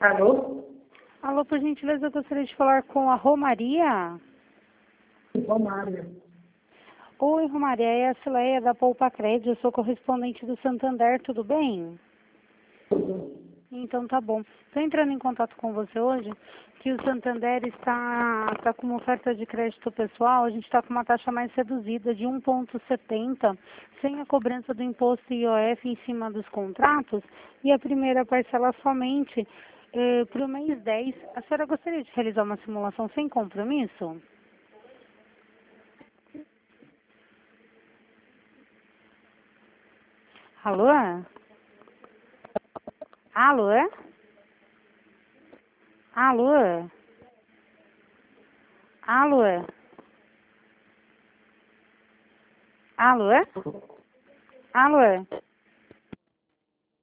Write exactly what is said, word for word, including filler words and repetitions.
Alô? Alô, por gentileza, eu gostaria de falar com a Romaria. Romário. Oi, Romaria, é a Cileia da Poupa Crédito, eu sou correspondente do Santander, tudo bem? Tudo. Então tá bom. Estou entrando em contato com você hoje, que o Santander está, está com uma oferta de crédito pessoal, a gente está com uma taxa mais reduzida de um vírgula setenta, sem a cobrança do imposto I O F em cima dos contratos, e a primeira parcela somente eh, para o mês dez. A senhora gostaria de realizar uma simulação sem compromisso? Alô? Alô? Alô? Alô? Alô? Alô?